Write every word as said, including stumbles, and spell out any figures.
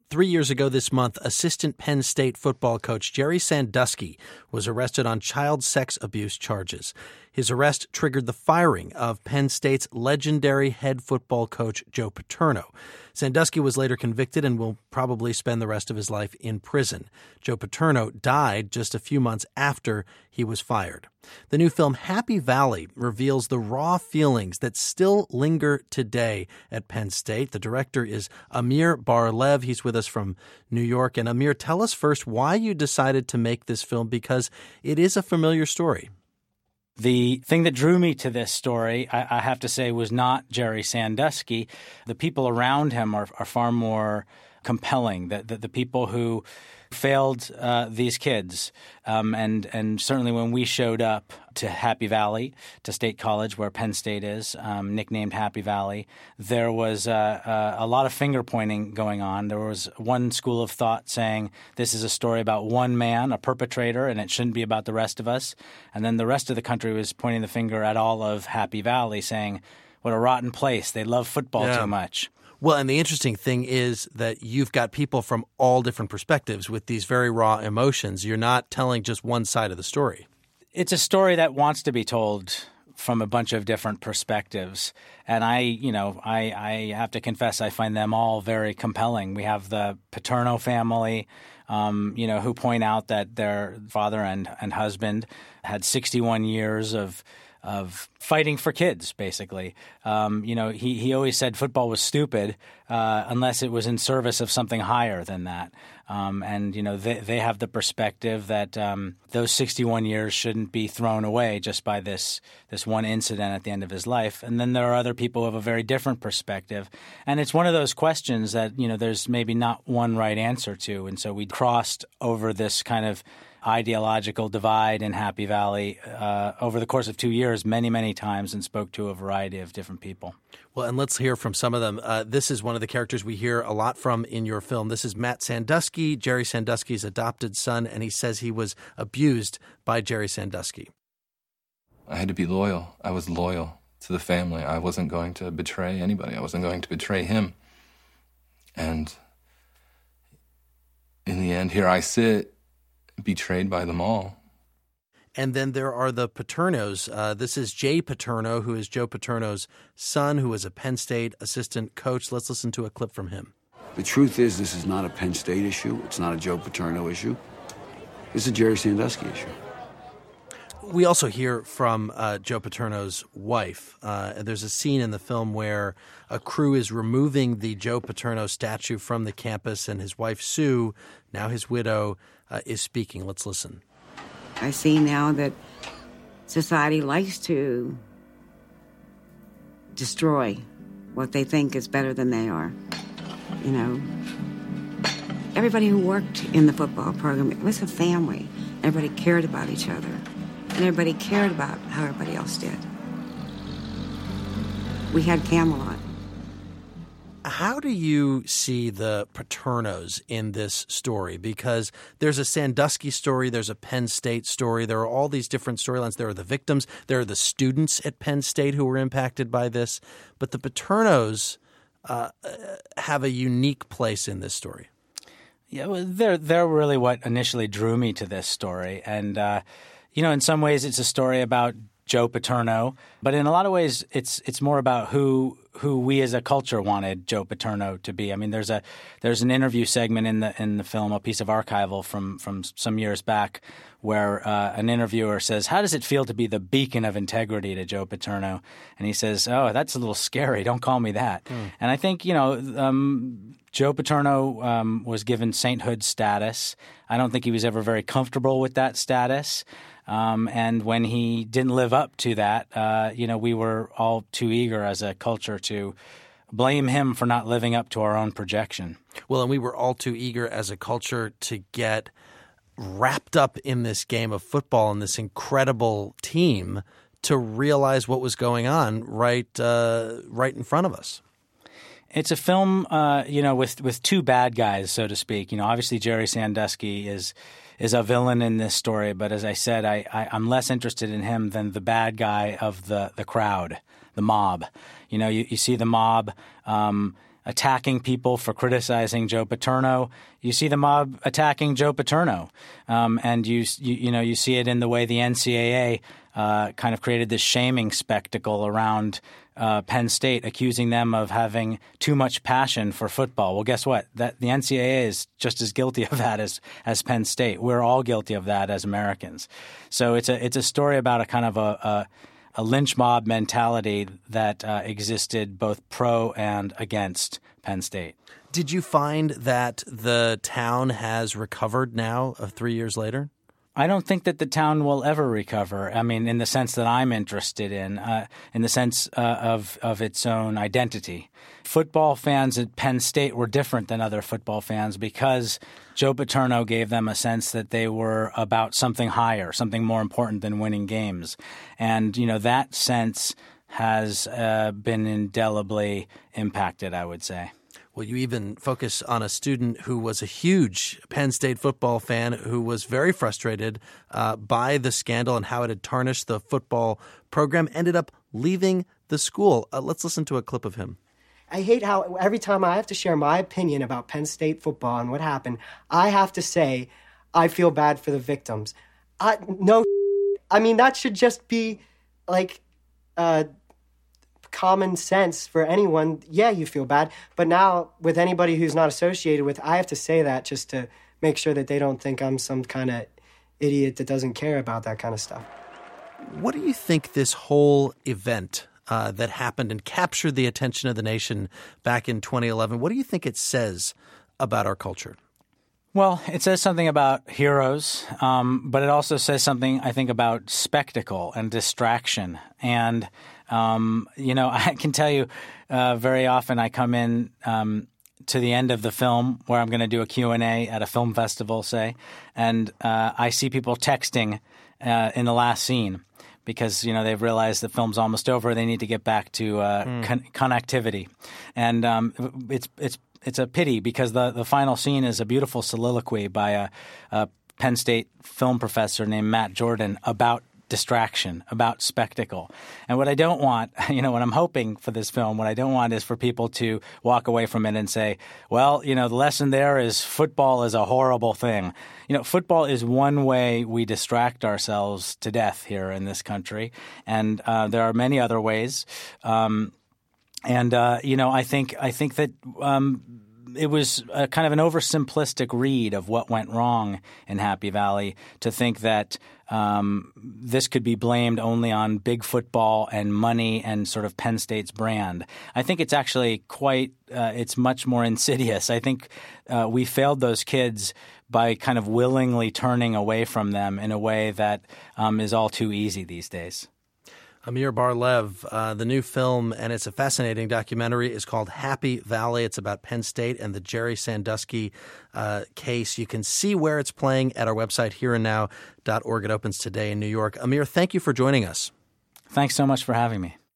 Three years ago this month, assistant Penn State football coach Jerry Sandusky was arrested on child sex abuse charges. His arrest triggered the firing of Penn State's legendary head football coach Joe Paterno. Sandusky was later convicted and will probably spend the rest of his life in prison. Joe Paterno died just a few months after he was fired. The new film Happy Valley reveals the raw feelings that still linger today at Penn State. The director is Amir Bar-Lev. He's with us from New York. And Amir, tell us first why you decided to make this film, because it is a familiar story. The thing that drew me to this story, I, I have to say, was not Jerry Sandusky. The people around him are, are far more compelling. The, the, the people who failed uh, these kids. Um, and, and certainly when we showed up to Happy Valley, to State College, where Penn State is, um, nicknamed Happy Valley, there was uh, uh, a lot of finger-pointing going on. There was one school of thought saying this is a story about one man, a perpetrator, and it shouldn't be about the rest of us. And then the rest of the country was pointing the finger at all of Happy Valley, saying, what a rotten place. They love football yeah. too much. Well, and the interesting thing is that you've got people from all different perspectives with these very raw emotions. You're not telling just one side of the story. It's a story that wants to be told from a bunch of different perspectives. And I, you know, I, I have to confess I find them all very compelling. We have the Paterno family, um, you know, who point out that their father and, and husband had sixty-one years of of fighting for kids, basically. Um, you know, he, he always said football was stupid uh, unless it was in service of something higher than that. Um, and, you know, they, they have the perspective that um, those sixty-one years shouldn't be thrown away just by this this one incident at the end of his life. And then there are other people who have a very different perspective. And it's one of those questions that, you know, there's maybe not one right answer to. And so we crossed over this kind of ideological divide in Happy Valley uh, over the course of two years many, many times and spoke to a variety of different people. Well, and let's hear from some of them. Uh, this is one of the characters we hear a lot from in your film. This is Matt Sandusky, Jerry Sandusky's adopted son, and he says he was abused by Jerry Sandusky. I had to be loyal. I was loyal to the family. I wasn't going to betray anybody. I wasn't going to betray him. And in the end, here I sit, betrayed by them all. And then there are the Paternos. Uh, this is Jay Paterno, who is Joe Paterno's son, who is a Penn State assistant coach. Let's listen to a clip from him. The truth is, this is not a Penn State issue. It's not a Joe Paterno issue. This is a Jerry Sandusky issue. We also hear from uh, Joe Paterno's wife. Uh, there's a scene in the film where a crew is removing the Joe Paterno statue from the campus, and his wife, Sue, now his widow, uh, is speaking. Let's listen. I see now that society likes to destroy what they think is better than they are. You know, everybody who worked in the football program, it was a family. Everybody cared about each other. And everybody cared about how everybody else did. We had Camelot. How do you see the Paternos in this story? Because there's a Sandusky story, there's a Penn State story, there are all these different storylines. There are the victims, there are the students at Penn State who were impacted by this. But the Paternos uh, have a unique place in this story. Yeah, well, they're, they're really what initially drew me to this story. And, uh, you know, in some ways it's a story about Joe Paterno, but in a lot of ways it's it's more about who who we as a culture wanted Joe Paterno to be. I mean, there's a there's an interview segment in the in the film, a piece of archival from from some years back, where uh, an interviewer says, "How does it feel to be the beacon of integrity to Joe Paterno?" And he says, "Oh, that's a little scary. Don't call me that." Mm. And I think, you know, um, Joe Paterno um, was given sainthood status. I don't think he was ever very comfortable with that status. Um, and when he didn't live up to that, uh, you know, we were all too eager as a culture to blame him for not living up to our own projection. Well, and we were all too eager as a culture to get wrapped up in this game of football and this incredible team to realize what was going on right, uh, right in front of us. It's a film, uh, you know, with with two bad guys, so to speak. You know, obviously Jerry Sandusky is is a villain in this story, but as I said, I, I, I'm less interested in him than the bad guy of the, the crowd, the mob. You know, you, you see the mob um, attacking people for criticizing Joe Paterno. You see the mob attacking Joe Paterno, um, and you, you you know you see it in the way the N C double A uh, kind of created this shaming spectacle around uh, Penn State, accusing them of having too much passion for football. Well, guess what? That the N C double A is just as guilty of that as as Penn State. We're all guilty of that as Americans. So it's a it's a story about a kind of a, a a lynch mob mentality that uh, existed both pro and against Penn State. Did you find that the town has recovered now, uh, three years later? I don't think that the town will ever recover. I mean, in the sense that I'm interested in, uh, in the sense uh, of of its own identity. Football fans at Penn State were different than other football fans because Joe Paterno gave them a sense that they were about something higher, something more important than winning games. And, you know, that sense has uh, been indelibly impacted, I would say. Well, you even focus on a student who was a huge Penn State football fan who was very frustrated uh, by the scandal and how it had tarnished the football program, ended up leaving the school. Uh, let's listen to a clip of him. I hate how every time I have to share my opinion about Penn State football and what happened, I have to say I feel bad for the victims. I, no, I mean, that should just be like uh, common sense for anyone. Yeah, you feel bad. But now with anybody who's not associated with, I have to say that just to make sure that they don't think I'm some kind of idiot that doesn't care about that kind of stuff. What do you think this whole event Uh, that happened and captured the attention of the nation back in twenty eleven. What do you think it says about our culture? Well, it says something about heroes, um, but it also says something, I think, about spectacle and distraction. And, um, you know, I can tell you uh, very often I come in um, to the end of the film where I'm going to do a Q and A at a film festival, say, and uh, I see people texting uh, in the last scene. Because, you know, they've realized the film's almost over. They need to get back to uh, mm. con- connectivity. And um, it's it's it's a pity because the, the final scene is a beautiful soliloquy by a, a Penn State film professor named Matt Jordan about distraction, about spectacle. And what I don't want, you know, what I'm hoping for this film, what I don't want is for people to walk away from it and say, well, you know, the lesson there is football is a horrible thing. You know, football is one way we distract ourselves to death here in this country. And uh, there are many other ways. Um, and, uh, you know, I think I think that um, it was a kind of an oversimplistic read of what went wrong in Happy Valley to think that um, this could be blamed only on big football and money and sort of Penn State's brand. I think it's actually quite uh, – it's much more insidious. I think uh, we failed those kids by kind of willingly turning away from them in a way that um, is all too easy these days. Amir Bar-Lev, uh, the new film, and it's a fascinating documentary, is called Happy Valley. It's about Penn State and the Jerry Sandusky uh, case. You can see where it's playing at our website, here and now dot org. It opens today in New York. Amir, thank you for joining us. Thanks so much for having me.